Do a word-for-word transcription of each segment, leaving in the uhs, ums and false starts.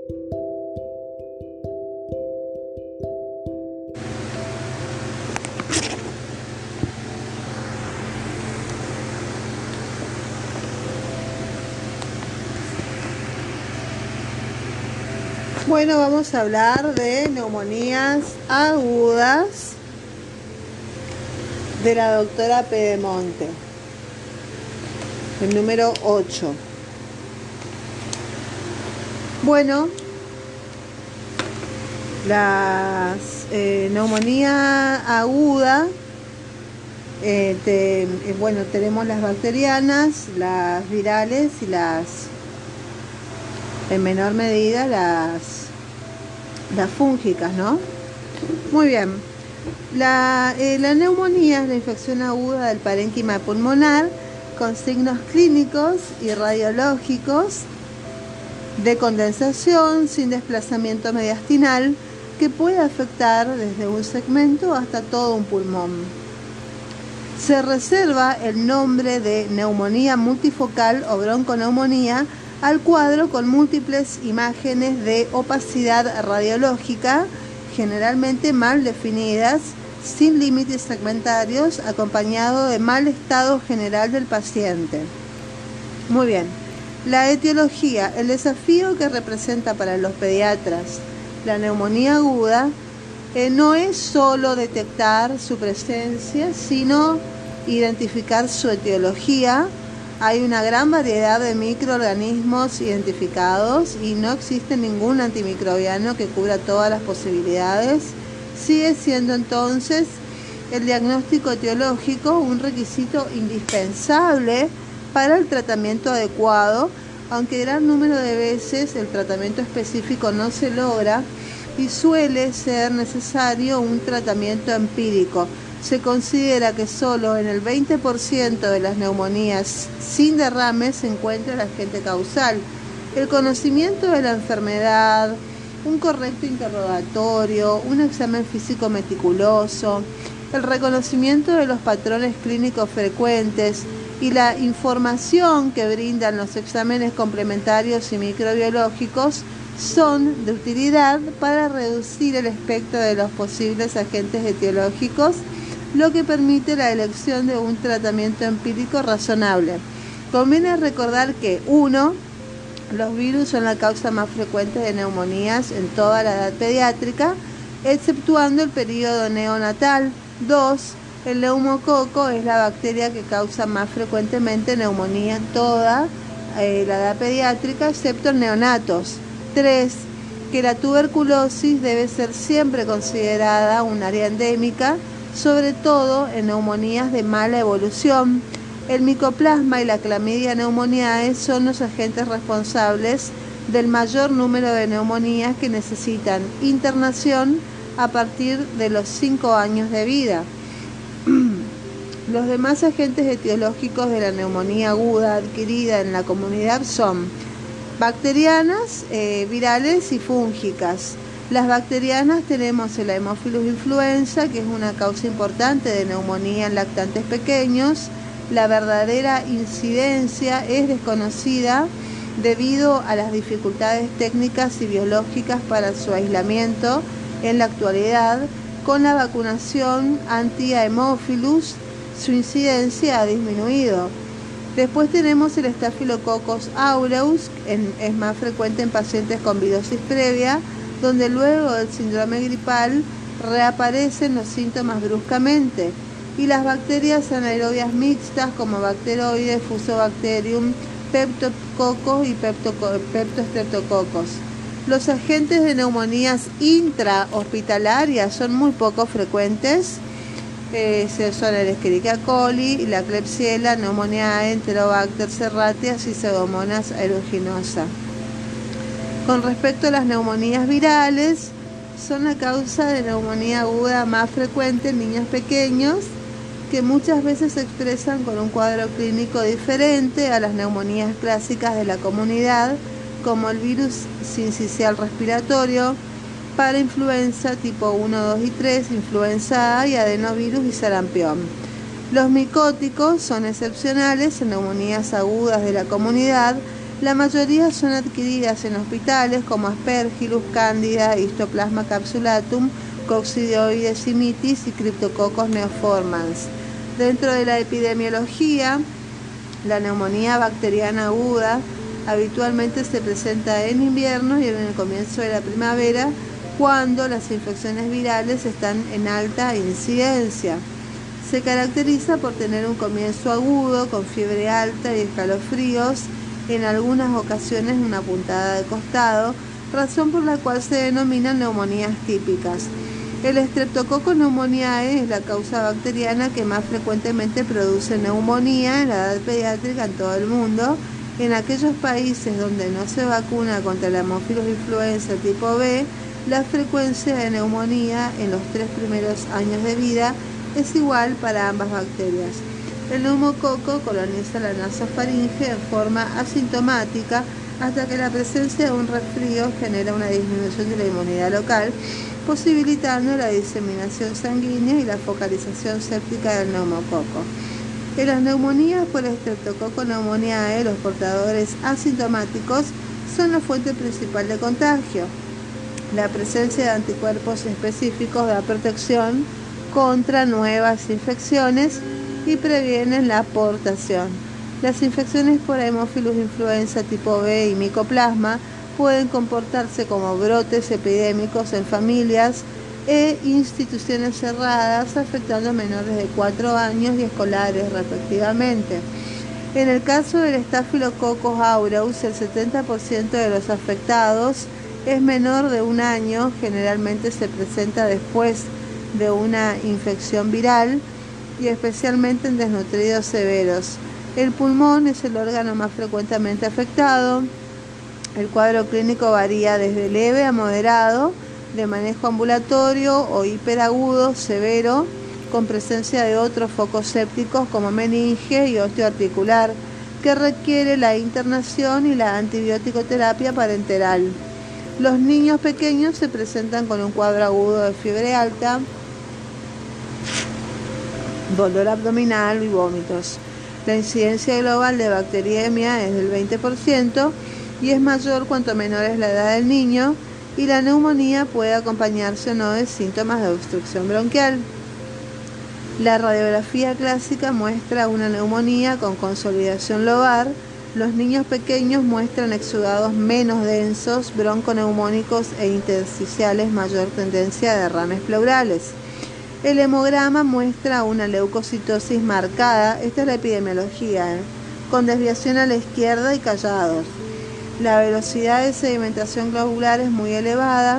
Bueno, vamos a hablar de neumonías agudas de la doctora Pedemonte, el número ocho. Bueno, las eh, neumonía aguda, eh, te, eh, bueno, tenemos las bacterianas, las virales y las, en menor medida, las, las fúngicas, ¿no? Muy bien. La, eh, la neumonía es la infección aguda del parénquima pulmonar con signos clínicos y radiológicos de condensación sin desplazamiento mediastinal que puede afectar desde un segmento hasta todo un pulmón. Se reserva el nombre de neumonía multifocal o bronconeumonía al cuadro con múltiples imágenes de opacidad radiológica, generalmente mal definidas, sin límites segmentarios, acompañado de mal estado general del paciente. Muy bien. La etiología, el desafío que representa para los pediatras la neumonía aguda, eh, no es solo detectar su presencia, sino identificar su etiología. Hay una gran variedad de microorganismos identificados y no existe ningún antimicrobiano que cubra todas las posibilidades. Sigue siendo entonces el diagnóstico etiológico un requisito indispensable para el tratamiento adecuado, aunque gran número de veces el tratamiento específico no se logra y suele ser necesario un tratamiento empírico. Se considera que solo en el veinte por ciento de las neumonías sin derrame se encuentra el agente causal. El conocimiento de la enfermedad, un correcto interrogatorio, un examen físico meticuloso, el reconocimiento de los patrones clínicos frecuentes y la información que brindan los exámenes complementarios y microbiológicos son de utilidad para reducir el espectro de los posibles agentes etiológicos, lo que permite la elección de un tratamiento empírico razonable. Conviene recordar que uno, los virus son la causa más frecuente de neumonías en toda la edad pediátrica, exceptuando el periodo neonatal. dos, el neumococo es la bacteria que causa más frecuentemente neumonía en toda eh, la edad pediátrica, excepto en neonatos. tres, que la tuberculosis debe ser siempre considerada un área endémica, sobre todo en neumonías de mala evolución. El micoplasma y la clamidia pneumoniae son los agentes responsables del mayor número de neumonías que necesitan internación a partir de los cinco años de vida. Los demás agentes etiológicos de la neumonía aguda adquirida en la comunidad son bacterianas, eh, virales y fúngicas. Las bacterianas tenemos el Haemophilus influenza, que es una causa importante de neumonía en lactantes pequeños. La verdadera incidencia es desconocida debido a las dificultades técnicas y biológicas para su aislamiento en la actualidad. Con la vacunación anti-Haemophilus, su incidencia ha disminuido. Después tenemos el Staphylococcus aureus, en, es más frecuente en pacientes con virosis previa, donde luego del síndrome gripal reaparecen los síntomas bruscamente. Y las bacterias anaerobias mixtas como Bacteroides, Fusobacterium, Peptococos y Peptostreptococos. Los agentes de neumonías intrahospitalarias son muy poco frecuentes. Eh, son el Escherichia coli, la Klebsiella, Pneumoniae, Enterobacter serratia y Pseudomonas aeruginosa. Con respecto a las neumonías virales, son la causa de neumonía aguda más frecuente en niños pequeños, que muchas veces se expresan con un cuadro clínico diferente a las neumonías clásicas de la comunidad, como el virus sincicial respiratorio, parainfluenza tipo uno, dos y tres, influenza A y adenovirus y sarampión. Los micóticos son excepcionales en neumonías agudas de la comunidad. La mayoría son adquiridas en hospitales como Aspergillus, Candida, Histoplasma capsulatum, Coccidioides simitis y Cryptococcus neoformans. Dentro de la epidemiología, la neumonía bacteriana aguda habitualmente se presenta en invierno y en el comienzo de la primavera, cuando las infecciones virales están en alta incidencia. Se caracteriza por tener un comienzo agudo, con fiebre alta y escalofríos, en algunas ocasiones una puntada de costado, razón por la cual se denominan neumonías típicas. El Streptococcus pneumoniae es la causa bacteriana que más frecuentemente produce neumonía en la edad pediátrica en todo el mundo. En aquellos países donde no se vacuna contra la Haemophilus influenza tipo B, la frecuencia de neumonía en los tres primeros años de vida es igual para ambas bacterias. El neumococo coloniza la nasofaringe en forma asintomática hasta que la presencia de un resfrío genera una disminución de la inmunidad local, posibilitando la diseminación sanguínea y la focalización séptica del neumococo. En las neumonías por Streptococcus pneumoniae, los portadores asintomáticos son la fuente principal de contagio. La presencia de anticuerpos específicos da protección contra nuevas infecciones y previenen la portación. Las infecciones por Haemophilus influenza tipo B y Mycoplasma pueden comportarse como brotes epidémicos en familias e instituciones cerradas, afectando a menores de cuatro años y escolares respectivamente. En el caso del Staphylococcus aureus, el setenta por ciento de los afectados es menor de un año, generalmente se presenta después de una infección viral y especialmente en desnutridos severos. El pulmón es el órgano más frecuentemente afectado. El cuadro clínico varía desde leve a moderado, de manejo ambulatorio o hiperagudo severo, con presencia de otros focos sépticos como meninge y osteoarticular, que requiere la internación y la antibiótico-terapia parenteral. Los niños pequeños se presentan con un cuadro agudo de fiebre alta, dolor abdominal y vómitos. La incidencia global de bacteriemia es del veinte por ciento y es mayor cuanto menor es la edad del niño, y la neumonía puede acompañarse o no de síntomas de obstrucción bronquial. La radiografía clásica muestra una neumonía con consolidación lobar. Los niños pequeños muestran exudados menos densos, bronconeumónicos e intersticiales, mayor tendencia a derrames pleurales. El hemograma muestra una leucocitosis marcada, esta es la epidemiología, ¿eh? con desviación a la izquierda y callados. La velocidad de sedimentación globular es muy elevada.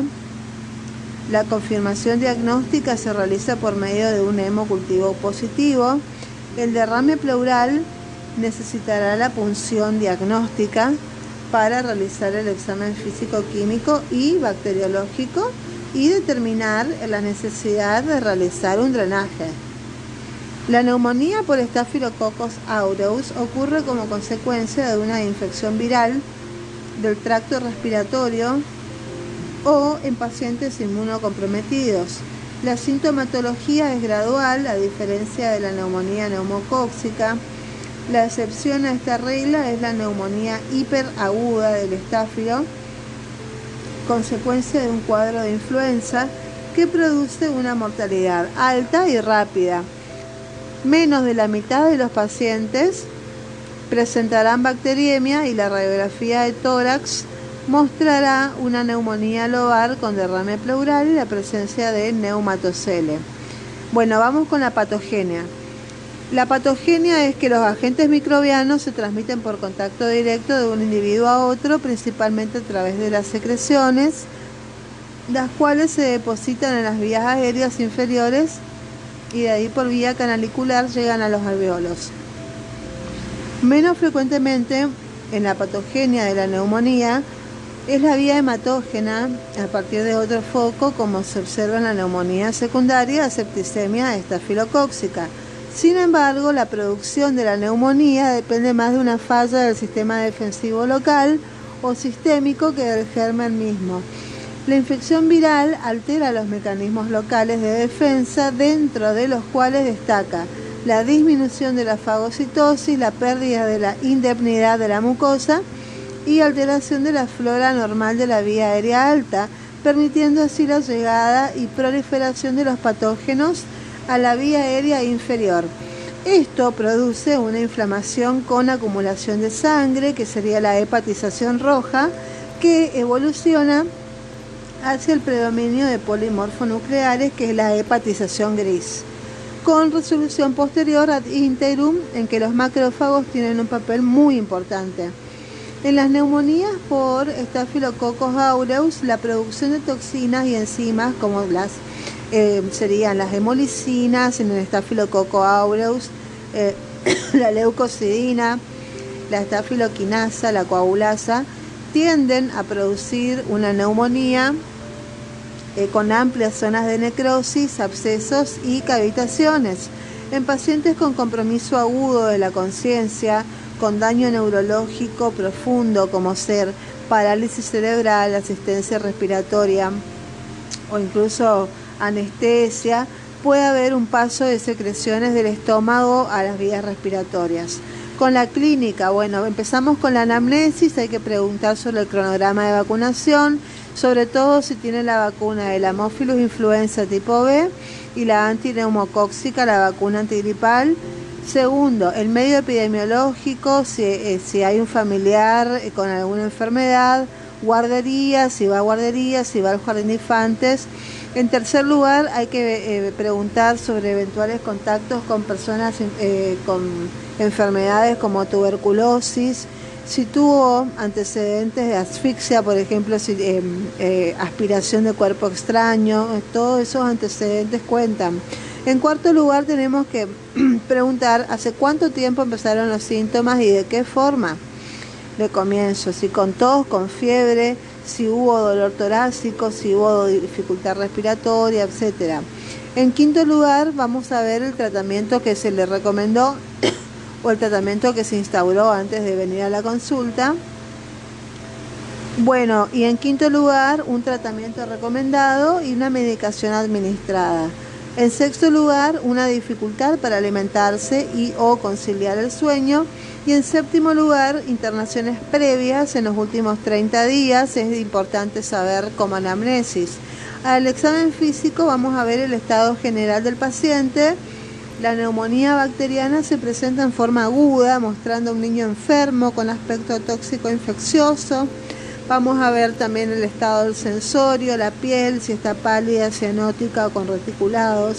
La confirmación diagnóstica se realiza por medio de un hemocultivo positivo. El derrame pleural necesitará la punción diagnóstica para realizar el examen físico-químico y bacteriológico y determinar la necesidad de realizar un drenaje. La neumonía por Staphylococcus aureus ocurre como consecuencia de una infección viral del tracto respiratorio o en pacientes inmunocomprometidos. La sintomatología es gradual, a diferencia de la neumonía neumocóxica. La excepción a esta regla es la neumonía hiperaguda del estáfilo, consecuencia de un cuadro de influenza que produce una mortalidad alta y rápida. Menos de la mitad de los pacientes presentarán bacteriemia y la radiografía de tórax mostrará una neumonía lobar con derrame pleural y la presencia de neumatocele. Bueno, vamos con la patogenia. La patogenia es que los agentes microbianos se transmiten por contacto directo de un individuo a otro, principalmente a través de las secreciones, las cuales se depositan en las vías aéreas inferiores y de ahí por vía canalicular llegan a los alveolos. Menos frecuentemente en la patogenia de la neumonía es la vía hematógena a partir de otro foco, como se observa en la neumonía secundaria a septicemia estafilocóxica. Sin embargo, la producción de la neumonía depende más de una falla del sistema defensivo local o sistémico que del germen mismo. La infección viral altera los mecanismos locales de defensa, dentro de los cuales destaca la disminución de la fagocitosis, la pérdida de la indemnidad de la mucosa y alteración de la flora normal de la vía aérea alta, permitiendo así la llegada y proliferación de los patógenos a la vía aérea inferior. Esto produce una inflamación con acumulación de sangre, que sería la hepatización roja, que evoluciona hacia el predominio de polimorfonucleares, que es la hepatización gris, con resolución posterior ad interim, en que los macrófagos tienen un papel muy importante. En las neumonías por Staphylococcus aureus, la producción de toxinas y enzimas como las eh, serían las hemolicinas en el Staphylococcus aureus, eh, la leucocidina, la estafiloquinasa, la coagulasa, tienden a producir una neumonía eh, con amplias zonas de necrosis, abscesos y cavitaciones. En pacientes con compromiso agudo de la conciencia, con daño neurológico profundo, como ser parálisis cerebral, asistencia respiratoria o incluso anestesia, puede haber un paso de secreciones del estómago a las vías respiratorias. Con la clínica, bueno, empezamos con la anamnesis, hay que preguntar sobre el cronograma de vacunación, sobre todo si tiene la vacuna del Haemophilus influenza tipo B y la antineumocóxica, la vacuna antigripal. Segundo, el medio epidemiológico, si, eh, si hay un familiar eh, con alguna enfermedad, guardería, si va a guardería, si va al jardín de infantes. En tercer lugar, hay que eh, preguntar sobre eventuales contactos con personas eh, con enfermedades como tuberculosis, si tuvo antecedentes de asfixia, por ejemplo, si, eh, eh, aspiración de cuerpo extraño, todos esos antecedentes cuentan. En cuarto lugar, tenemos que preguntar hace cuánto tiempo empezaron los síntomas y de qué forma de comienzo, si con tos, con fiebre, si hubo dolor torácico, si hubo dificultad respiratoria, etcétera. En quinto lugar, vamos a ver el tratamiento que se le recomendó o el tratamiento que se instauró antes de venir a la consulta. Bueno, y en quinto lugar, un tratamiento recomendado y una medicación administrada. En sexto lugar, una dificultad para alimentarse y o conciliar el sueño. Y en séptimo lugar, internaciones previas en los últimos treinta días. Es importante saber como anamnesis. Al examen físico vamos a ver el estado general del paciente. La neumonía bacteriana se presenta en forma aguda, mostrando a un niño enfermo con aspecto tóxico infeccioso. Vamos a ver también el estado del sensorio, la piel, si está pálida, cianótica o con reticulados.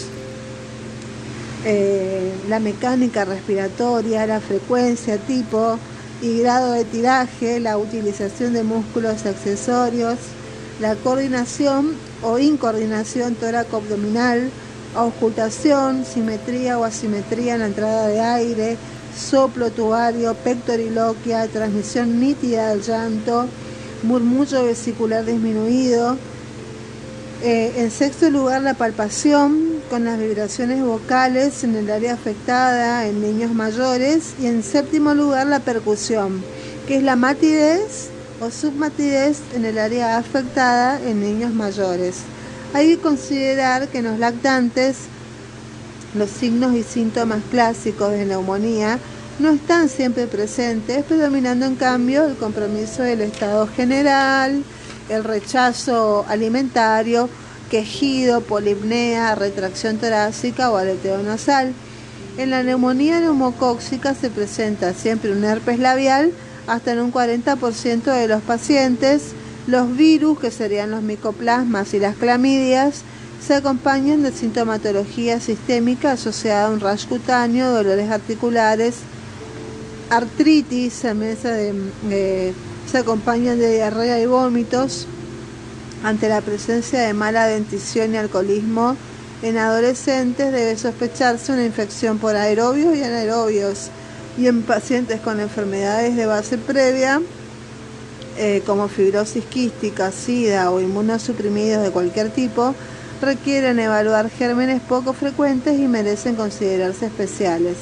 Eh, la mecánica respiratoria, la frecuencia, tipo y grado de tiraje, la utilización de músculos accesorios, la coordinación o incoordinación tóraco-abdominal, auscultación, simetría o asimetría en la entrada de aire, soplo tubario, pectoriloquia, transmisión nítida del llanto, murmullo vesicular disminuido. Eh, en sexto lugar, la palpación con las vibraciones vocales en el área afectada en niños mayores. Y en séptimo lugar, la percusión, que es la matidez o submatidez en el área afectada en niños mayores. Hay que considerar que en los lactantes los signos y síntomas clásicos de neumonía no están siempre presentes, predominando en cambio el compromiso del estado general, el rechazo alimentario, quejido, polipnea, retracción torácica o aleteo nasal. En la neumonía neumocóxica se presenta siempre un herpes labial hasta en un cuarenta por ciento de los pacientes. Los virus, que serían los micoplasmas y las clamidias, se acompañan de sintomatología sistémica asociada a un rash cutáneo, dolores articulares, artritis, también se, eh, se acompañan de diarrea y vómitos. Ante la presencia de mala dentición y alcoholismo en adolescentes, debe sospecharse una infección por aerobios y anaerobios. Y en pacientes con enfermedades de base previa, eh, como fibrosis quística, sida o inmunosuprimidos de cualquier tipo, requieren evaluar gérmenes poco frecuentes y merecen considerarse especiales.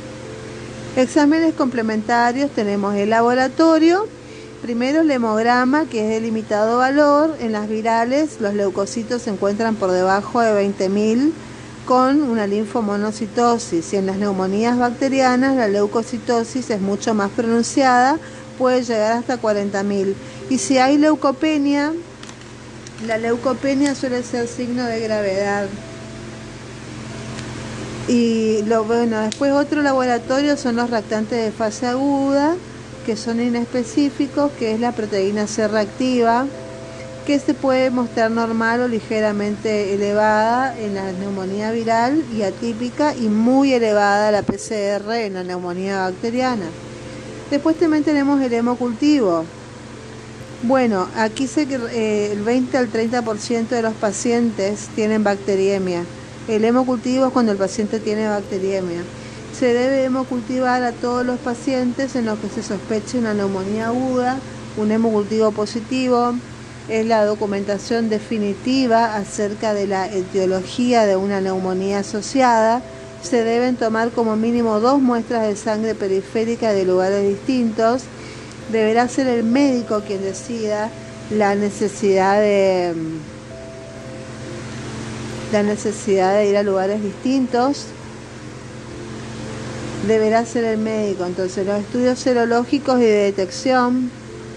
Exámenes complementarios tenemos el laboratorio. Primero el hemograma, que es de limitado valor. En las virales los leucocitos se encuentran por debajo de veinte mil con una linfomonocitosis, y en las neumonías bacterianas la leucocitosis es mucho más pronunciada puede llegar hasta cuarenta mil. Y si hay leucopenia, la leucopenia suele ser signo de gravedad. Y lo bueno, después otro laboratorio son los reactantes de fase aguda, que son inespecíficos, que es la proteína C reactiva, que se puede mostrar normal o ligeramente elevada en la neumonía viral y atípica, y muy elevada la P C R en la neumonía bacteriana. Después también tenemos el hemocultivo. Bueno, aquí sé que eh, el veinte al treinta por ciento de los pacientes tienen bacteriemia. El hemocultivo es cuando el paciente tiene bacteriemia. Se debe hemocultivar a todos los pacientes en los que se sospeche una neumonía aguda. Un hemocultivo positivo es la documentación definitiva acerca de la etiología de una neumonía asociada. Se deben tomar como mínimo dos muestras de sangre periférica de lugares distintos. Deberá ser el médico quien decida la necesidad de, la necesidad de ir a lugares distintos. Deberá ser el médico. Entonces, los estudios serológicos y de detección.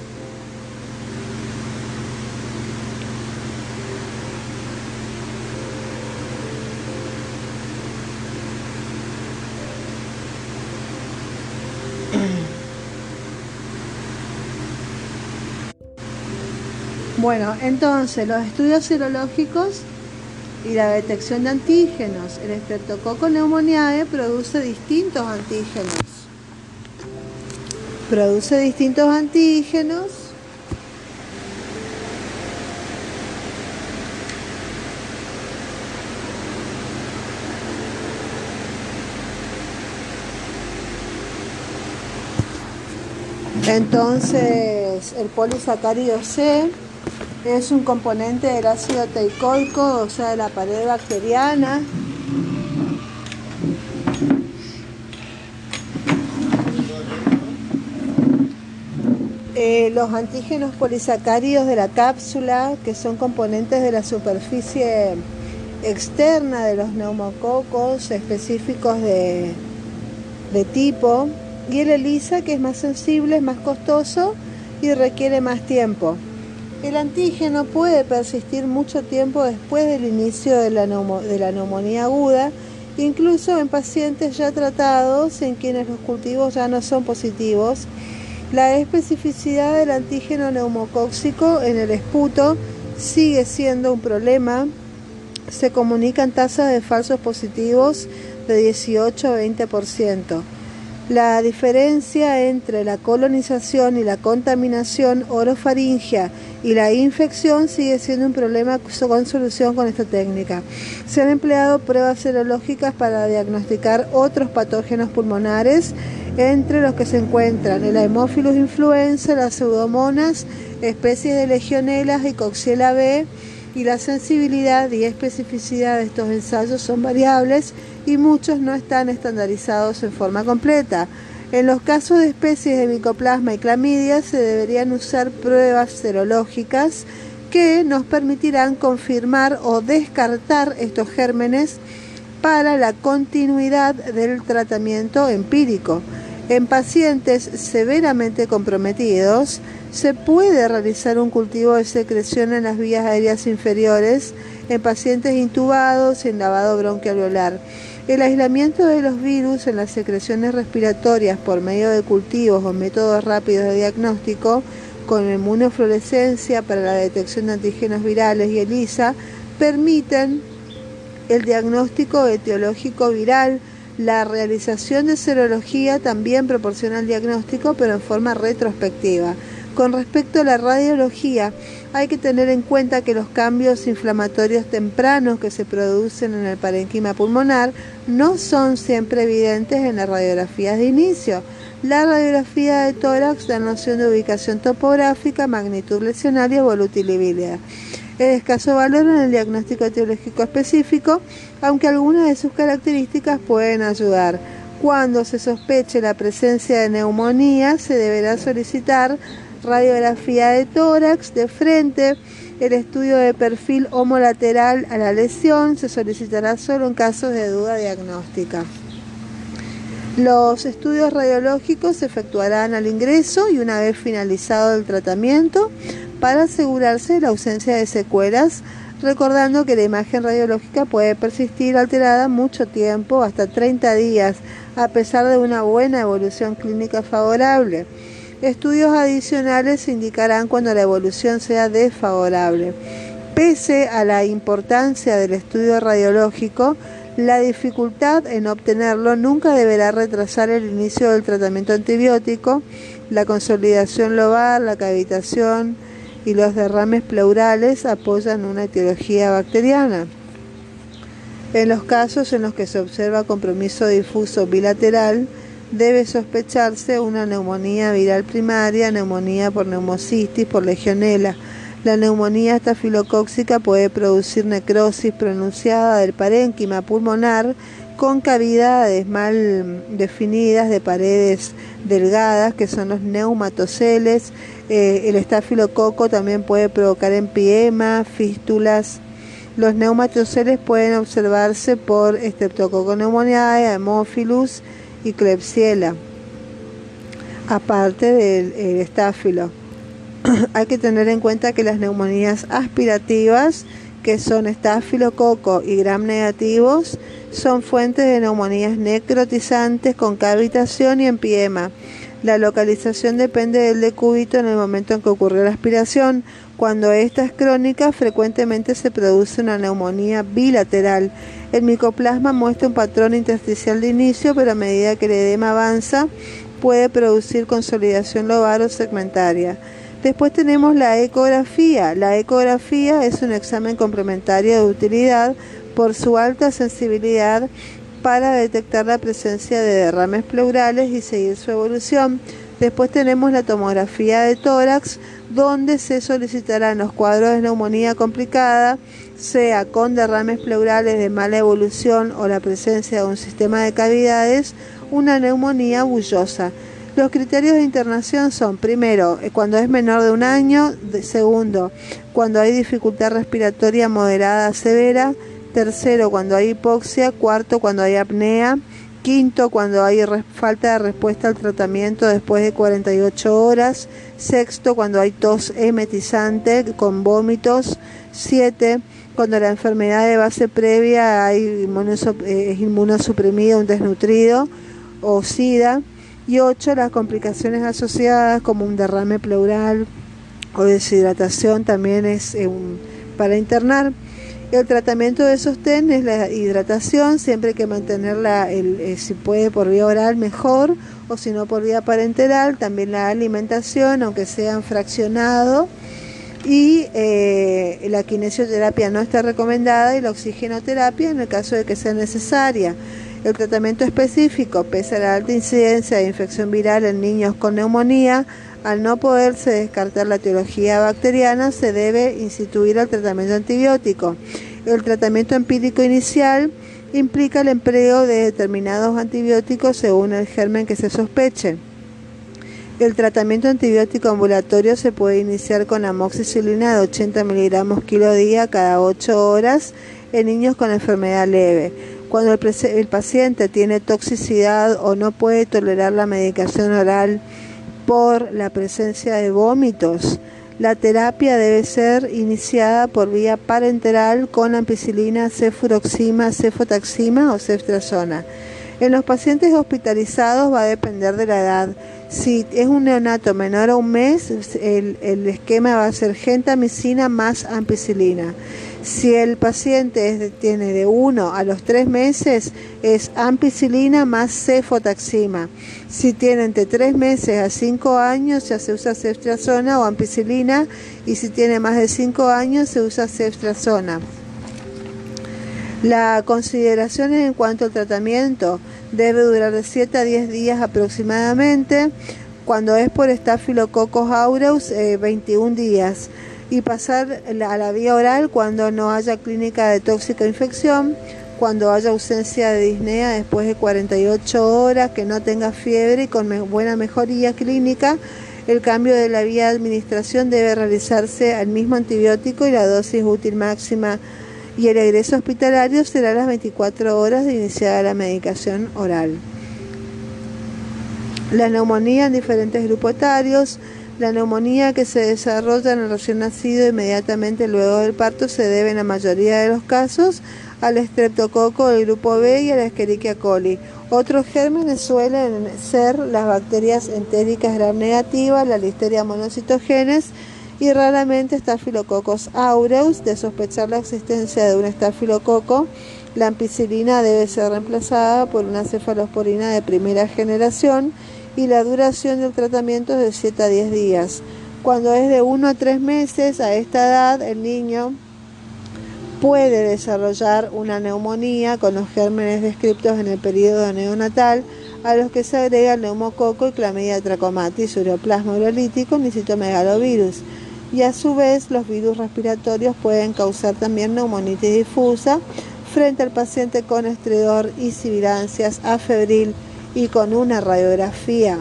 Bueno, entonces los estudios serológicos y la detección de antígenos. El Streptococcus pneumoniae produce distintos antígenos. Produce distintos antígenos. Entonces, el polisacárido C es un componente del ácido teicoico, o sea, de la pared bacteriana. Eh, los antígenos polisacáridos de la cápsula, que son componentes de la superficie externa de los neumococos específicos de, de tipo, y el ELISA, que es más sensible, es más costoso y requiere más tiempo. El antígeno puede persistir mucho tiempo después del inicio de la, neumo, de la neumonía aguda, incluso en pacientes ya tratados, en quienes los cultivos ya no son positivos. La especificidad del antígeno neumocóxico en el esputo sigue siendo un problema. Se comunican tasas de falsos positivos de dieciocho a veinte por ciento. La diferencia entre la colonización y la contaminación orofaringea y la infección sigue siendo un problema con solución con esta técnica. Se han empleado pruebas serológicas para diagnosticar otros patógenos pulmonares, entre los que se encuentran el Haemophilus influenza, las pseudomonas, especies de legionelas y Coxiella B, y la sensibilidad y especificidad de estos ensayos son variables y muchos no están estandarizados en forma completa. En los casos de especies de micoplasma y clamidia se deberían usar pruebas serológicas que nos permitirán confirmar o descartar estos gérmenes para la continuidad del tratamiento empírico. En pacientes severamente comprometidos, se puede realizar un cultivo de secreción en las vías aéreas inferiores, en pacientes intubados y en lavado bronquialveolar. El aislamiento de los virus en las secreciones respiratorias por medio de cultivos o métodos rápidos de diagnóstico, con inmunofluorescencia para la detección de antígenos virales y ELISA, permiten el diagnóstico etiológico viral. La realización de serología también proporciona el diagnóstico, pero en forma retrospectiva. Con respecto a la radiología, hay que tener en cuenta que los cambios inflamatorios tempranos que se producen en el parénquima pulmonar no son siempre evidentes en las radiografías de inicio. La radiografía de tórax da noción de ubicación topográfica, magnitud lesional y evolutibilidad. Es escaso valor en el diagnóstico etiológico específico, aunque algunas de sus características pueden ayudar. Cuando se sospeche la presencia de neumonía, se deberá solicitar radiografía de tórax de frente. El estudio de perfil homolateral a la lesión se solicitará solo en casos de duda diagnóstica. Los estudios radiológicos se efectuarán al ingreso y una vez finalizado el tratamiento para asegurarse de la ausencia de secuelas, recordando que la imagen radiológica puede persistir alterada mucho tiempo, hasta treinta días, a pesar de una buena evolución clínica favorable. Estudios adicionales indicarán cuando la evolución sea desfavorable. Pese a la importancia del estudio radiológico, la dificultad en obtenerlo nunca deberá retrasar el inicio del tratamiento antibiótico. La consolidación lobar, la cavitación y los derrames pleurales apoyan una etiología bacteriana. En los casos en los que se observa compromiso difuso bilateral, debe sospecharse una neumonía viral primaria, neumonía por neumocistis, por legionela. La neumonía estafilocóxica puede producir necrosis pronunciada del parénquima pulmonar con cavidades mal definidas de paredes delgadas, que son los neumatoceles. Eh, el estafilococo también puede provocar empiema, fístulas. Los neumatoceles pueden observarse por Streptococcus pneumoniae, Haemophilus y Klebsiella, aparte del el estáfilo. Hay que tener en cuenta que las neumonías aspirativas, que son estafilococo y gram negativos, son fuentes de neumonías necrotizantes con cavitación y empiema. La localización depende del decúbito en el momento en que ocurrió la aspiración. Cuando esta es crónica, frecuentemente se produce una neumonía bilateral. El micoplasma muestra un patrón intersticial de inicio, pero a medida que el edema avanza, puede producir consolidación lobar o segmentaria. Después tenemos la ecografía. La ecografía es un examen complementario de utilidad por su alta sensibilidad para detectar la presencia de derrames pleurales y seguir su evolución. Después tenemos la tomografía de tórax, donde se solicitarán los cuadros de neumonía complicada, sea con derrames pleurales de mala evolución o la presencia de un sistema de cavidades, una neumonía bullosa. Los criterios de internación son: primero, cuando es menor de un año; segundo, cuando hay dificultad respiratoria moderada a severa; tercero, cuando hay hipoxia; cuarto, cuando hay apnea; quinto, cuando hay falta de respuesta al tratamiento después de cuarenta y ocho horas; sexto, cuando hay tos emetizante con vómitos; siete, cuando la enfermedad de base previa hay inmunosop- es inmunosuprimida, un desnutrido o SIDA; y ocho, las complicaciones asociadas como un derrame pleural o deshidratación también es eh, un, para internar. El tratamiento de sostén es la hidratación, siempre hay que mantenerla, el, eh, si puede por vía oral mejor, o si no por vía parenteral. También la alimentación, aunque sea en fraccionado, y eh, la kinesioterapia no está recomendada, y la oxigenoterapia en el caso de que sea necesaria. El tratamiento específico, pese a la alta incidencia de infección viral en niños con neumonía, al no poderse descartar la etiología bacteriana, se debe instituir el tratamiento antibiótico. El tratamiento empírico inicial implica el empleo de determinados antibióticos según el germen que se sospeche. El tratamiento antibiótico ambulatorio se puede iniciar con amoxicilina de ochenta miligramos kilo día cada ocho horas en niños con enfermedad leve. Cuando el, el paciente tiene toxicidad o no puede tolerar la medicación oral por la presencia de vómitos, la terapia debe ser iniciada por vía parenteral con ampicilina, cefuroxima, cefotaxima o ceftriaxona. En los pacientes hospitalizados va a depender de la edad. Si es un neonato menor a un mes, el, el esquema va a ser gentamicina más ampicilina. Si el paciente es, tiene de uno a los tres meses, es ampicilina más cefotaxima. Si tiene entre tres meses a cinco años, ya se usa ceftriaxona o ampicilina, y si tiene más de cinco años, se usa ceftriaxona. Las consideraciones en cuanto al tratamiento: debe durar de siete a diez días aproximadamente. Cuando es por Staphylococcus aureus, eh, veintiún días. Y pasar a la vía oral cuando no haya clínica de tóxico-infección, cuando haya ausencia de disnea después de cuarenta y ocho horas, que no tenga fiebre y con me- buena mejoría clínica. El cambio de la vía de administración debe realizarse al mismo antibiótico y la dosis útil máxima, y el egreso hospitalario será a las veinticuatro horas de iniciada la medicación oral. La neumonía en diferentes grupos etarios. La neumonía que se desarrolla en el recién nacido inmediatamente luego del parto se debe en la mayoría de los casos al estreptococo del grupo B y a la Escherichia coli. Otros gérmenes suelen ser las bacterias entéricas gram negativas, la Listeria monocytogenes y raramente Staphylococcus aureus. De sospechar la existencia de un estafilococo, la ampicilina debe ser reemplazada por una cefalosporina de primera generación y la duración del tratamiento es de siete a diez días. Cuando es de uno a tres meses, a esta edad el niño puede desarrollar una neumonía con los gérmenes descritos en el periodo neonatal, a los que se agrega el neumococo y Chlamydia trachomatis, ureaplasma urolítico y citomegalovirus. Y a su vez los virus respiratorios pueden causar también neumonitis difusa frente al paciente con estridor y sibilancias afebril y con una radiografía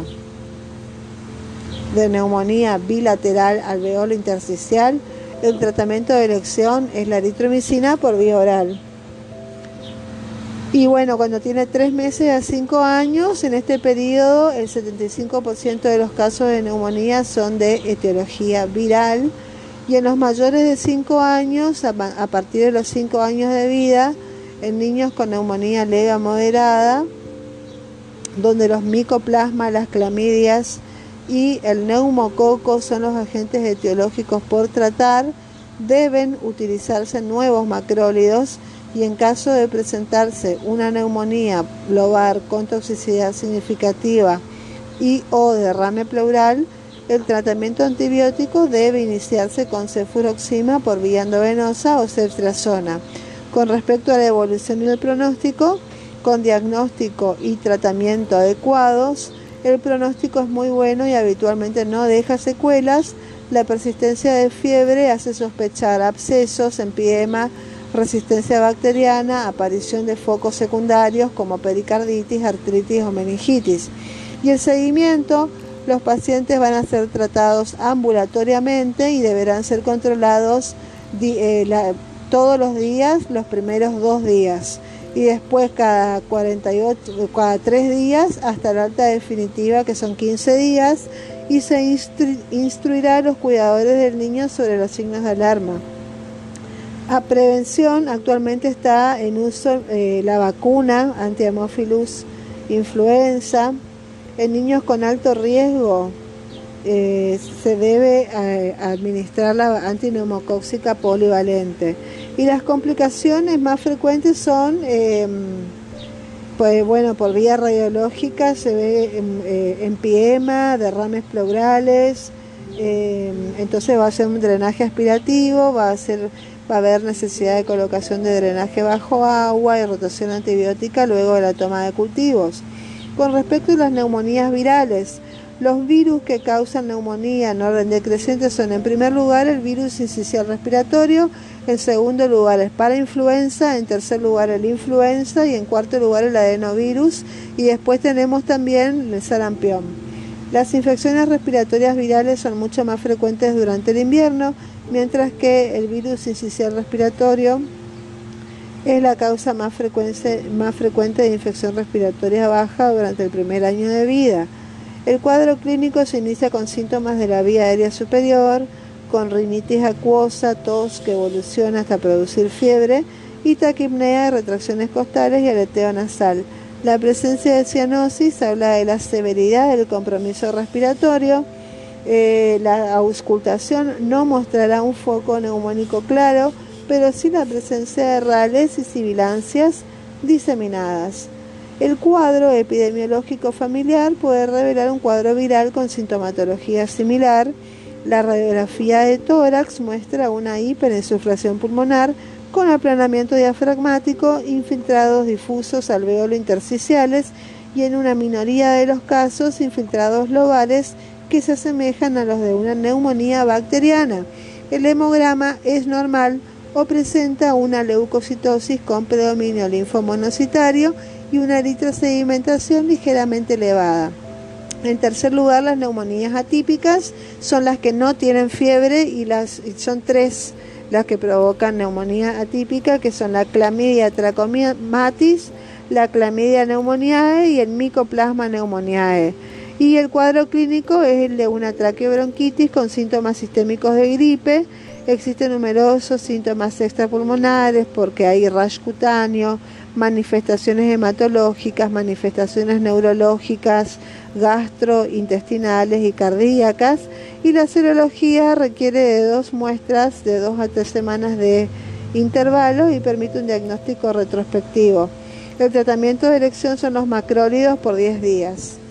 de neumonía bilateral alveolo intersticial. El tratamiento de elección es la eritromicina por vía oral. Y bueno, cuando tiene tres meses a cinco años, en este periodo el setenta y cinco por ciento de los casos de neumonía son de etiología viral, y en los mayores de cinco años, a partir de los cinco años de vida, en niños con neumonía leve a moderada, donde los micoplasmas, las clamidias y el neumococo son los agentes etiológicos por tratar, deben utilizarse nuevos macrólidos, y en caso de presentarse una neumonía lobar con toxicidad significativa y o derrame pleural, el tratamiento antibiótico debe iniciarse con cefuroxima por vía endovenosa o ceftriaxona. Con respecto a la evolución y el pronóstico, con diagnóstico y tratamiento adecuados, el pronóstico es muy bueno y habitualmente no deja secuelas. La persistencia de fiebre hace sospechar abscesos, empiema, resistencia bacteriana, aparición de focos secundarios como pericarditis, artritis o meningitis. Y el seguimiento, los pacientes van a ser tratados ambulatoriamente y deberán ser controlados eh, la, todos los días, los primeros dos días. Y después cada cuarenta y ocho, cada tres días hasta la alta definitiva, que son quince días, y se instru- instruirá a los cuidadores del niño sobre los signos de alarma. A prevención, actualmente está en uso eh, la vacuna anti-Haemophilus influenza. En niños con alto riesgo eh, se debe eh, administrar la antineumocóxica polivalente. Y las complicaciones más frecuentes son, eh, pues bueno, por vía radiológica se ve eh, empiema, derrames pleurales, eh, entonces va a ser un drenaje aspirativo, va a ser, va a haber necesidad de colocación de drenaje bajo agua y rotación antibiótica luego de la toma de cultivos. Con respecto a las neumonías virales, los virus que causan neumonía en orden decreciente son, en primer lugar, el virus sincicial respiratorio, en segundo lugar el parainfluenza, en tercer lugar el influenza y en cuarto lugar el adenovirus, y después tenemos también el sarampión. Las infecciones respiratorias virales son mucho más frecuentes durante el invierno, mientras que el virus sincicial respiratorio es la causa más frecuente, más frecuente de infección respiratoria baja durante el primer año de vida. El cuadro clínico se inicia con síntomas de la vía aérea superior, con rinitis acuosa, tos que evoluciona hasta producir fiebre, y taquipnea, retracciones costales y aleteo nasal. La presencia de cianosis habla de la severidad del compromiso respiratorio. Eh, la auscultación no mostrará un foco neumónico claro, pero sí la presencia de rales y sibilancias diseminadas. El cuadro epidemiológico familiar puede revelar un cuadro viral con sintomatología similar. La radiografía de tórax muestra una hiperinsuflación pulmonar con aplanamiento diafragmático, infiltrados difusos alveolo intersticiales y, en una minoría de los casos, infiltrados lobares que se asemejan a los de una neumonía bacteriana. El hemograma es normal o presenta una leucocitosis con predominio linfomonocitario y una eritrosedimentación ligeramente elevada. En tercer lugar, las neumonías atípicas son las que no tienen fiebre, y las y son tres las que provocan neumonía atípica, que son la Chlamydia trachomatis, la Chlamydia pneumoniae y el Mycoplasma pneumoniae. Y el cuadro clínico es el de una traqueobronquitis con síntomas sistémicos de gripe. Existen numerosos síntomas extrapulmonares porque hay rash cutáneo, manifestaciones hematológicas, manifestaciones neurológicas, gastrointestinales y cardíacas. Y la serología requiere de dos muestras de dos a tres semanas de intervalo y permite un diagnóstico retrospectivo. El tratamiento de elección son los macrólidos por diez días.